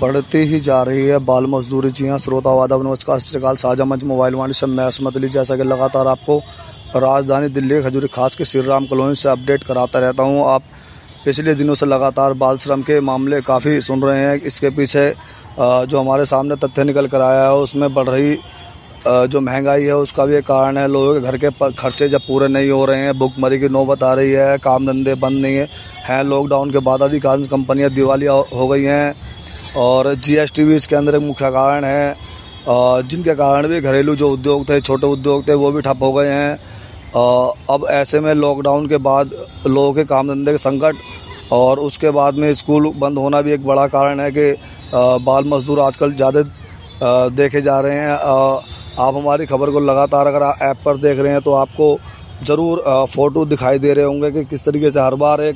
बढ़ती ही जा रही है बाल मजदूरी। जी हाँ श्रोताओं, आदाब, नमस्कार, सत श्री अकाल। साझा मंच मोबाइल वाणी से मैं असमत अली, जैसा कि लगातार आपको राजधानी दिल्ली खजूरी खास के श्री राम कॉलोनी से अपडेट कराता रहता हूँ। आप पिछले दिनों से लगातार बाल श्रम के मामले काफ़ी सुन रहे हैं। इसके पीछे जो हमारे सामने तथ्य निकल कर आया है उसमें बढ़ रही जो महंगाई है उसका भी एक कारण है। लोगों के घर के खर्चे जब पूरे नहीं हो रहे हैं, भुखमरी की नौबत आ रही है, काम धंधे बंद नहीं है। लॉकडाउन के बाद अधिकांश कंपनियां दिवालिया हो गई हैं और जीएसटी भी इसके अंदर एक मुख्य कारण है, जिनके कारण भी घरेलू जो उद्योग थे, छोटे उद्योग थे, वो भी ठप हो गए हैं। अब ऐसे में लॉकडाउन के बाद लोगों के काम धंधे के संकट और उसके बाद में स्कूल बंद होना भी एक बड़ा कारण है कि बाल मजदूर आजकल ज़्यादा देखे जा रहे हैं। आप हमारी खबर को लगातार अगर ऐप पर देख रहे हैं तो आपको ज़रूर फ़ोटो दिखाई दे रहे होंगे कि किस तरीके से हर बार एक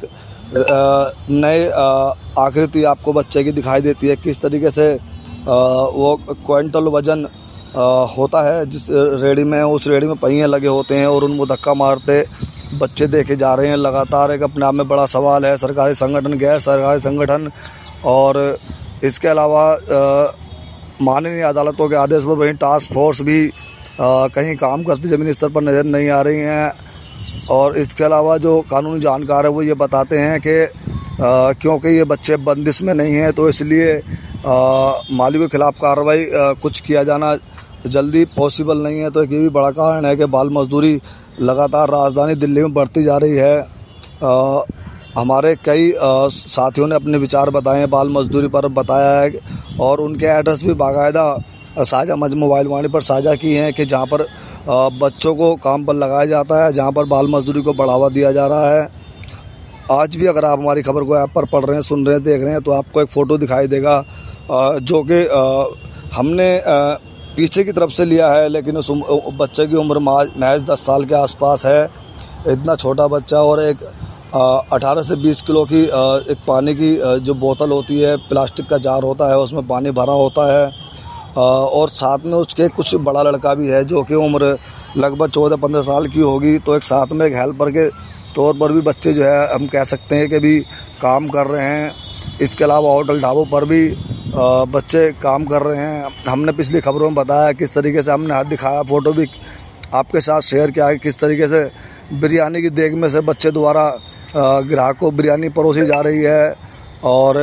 नए आकृति आपको बच्चे की दिखाई देती है। किस तरीके से वो क्विंटल वजन होता है जिस रेडी में, उस रेडी में पहिए लगे होते हैं और उनको धक्का मारते बच्चे देखे जा रहे हैं। लगातार एक अपने आप में बड़ा सवाल है। सरकारी संगठन, गैर सरकारी संगठन और इसके अलावा माननीय अदालतों के आदेश पर वहीं टास्क फोर्स भी कहीं काम करती ज़मीनी स्तर पर नज़र नहीं आ रही हैं। और इसके अलावा जो कानूनी जानकार है वो ये बताते हैं कि क्योंकि ये बच्चे बंदिश में नहीं हैं तो इसलिए मालिक के खिलाफ कार्रवाई कुछ किया जाना जल्दी पॉसिबल नहीं है। तो एक ये भी बड़ा कारण है कि बाल मजदूरी लगातार राजधानी दिल्ली में बढ़ती जा रही है। हमारे कई साथियों ने अपने विचार बताए हैं, बाल मजदूरी पर बताया है और उनके एड्रेस भी बाकायदा साझा मंच मोबाइल वाणी पर साझा की हैं कि जहां पर बच्चों को काम पर लगाया जाता है, जहां पर बाल मजदूरी को बढ़ावा दिया जा रहा है। आज भी अगर आप हमारी खबर को ऐप पर पढ़ रहे हैं, सुन रहे हैं, देख रहे हैं तो आपको एक फ़ोटो दिखाई देगा जो कि हमने पीछे की तरफ से लिया है, लेकिन उस बच्चे की उम्र महज 10 साल के आसपास है। इतना छोटा बच्चा और एक 18 से 20 किलो की एक पानी की जो बोतल होती है, प्लास्टिक का जार होता है, उसमें पानी भरा होता है और साथ में उसके कुछ बड़ा लड़का भी है जो कि उम्र लगभग 14-15 साल की होगी। तो एक साथ में एक हेल्पर के तौर पर भी बच्चे जो है हम कह सकते हैं कि भी काम कर रहे हैं। इसके अलावा होटल ढाबों पर भी बच्चे काम कर रहे हैं। हमने पिछली खबरों में बताया किस तरीके से हमने हाथ दिखाया, फ़ोटो भी आपके साथ शेयर किया है किस तरीके से बिरयानी की देग में से बच्चे द्वारा ग्राहक को बिरयानी परोसी जा रही है और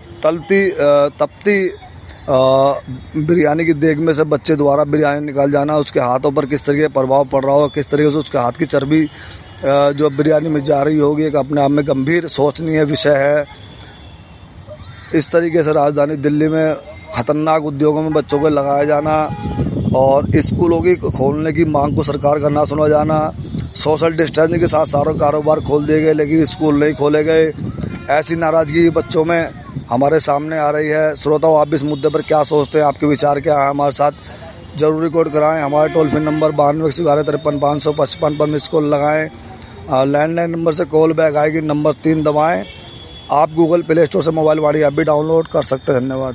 तपती बिरयानी की देग में से बच्चे द्वारा बिरयानी निकाल जाना, उसके हाथों पर किस तरीके प्रभाव पड़ रहा हो, किस तरीके से उसके हाथ की चर्बी जो बिरयानी में जा रही होगी, एक अपने आप में गंभीर सोचनीय विषय है। इस तरीके से राजधानी दिल्ली में खतरनाक उद्योगों में बच्चों को लगाया जाना और स्कूलों की खोलने की मांग को सरकार का ना सुना जाना, सोशल डिस्टेंसिंग के साथ सारे कारोबार खोल दिए गए लेकिन स्कूल नहीं खोले गए, ऐसी नाराज़गी बच्चों में हमारे सामने आ रही है। श्रोताओं, आप इस मुद्दे पर क्या सोचते हैं, आपके विचार क्या है, हमारे साथ जरूर रिकॉर्ड कराएं। हमारे टोल फ्री नंबर 9211533555 पर मिस कॉल लगाएं। लैंडलाइन नंबर से कॉल बैक आएगी, नंबर 3 दबाएं। आप गूगल प्ले स्टोर से मोबाइल वाणी ऐप भी डाउनलोड कर सकते हैं। धन्यवाद।